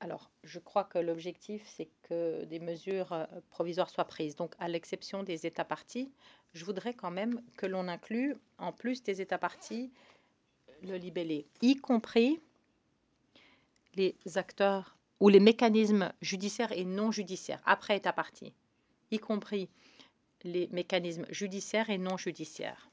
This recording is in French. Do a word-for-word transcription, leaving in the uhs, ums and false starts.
Alors, je crois que l'objectif, c'est que des mesures euh, provisoires soient prises. Donc, à l'exception des États parties, je voudrais quand même que l'on inclue, en plus des États parties, le libellé, y compris les acteurs ou les mécanismes judiciaires et non judiciaires, après État partie, y compris les mécanismes judiciaires et non judiciaires.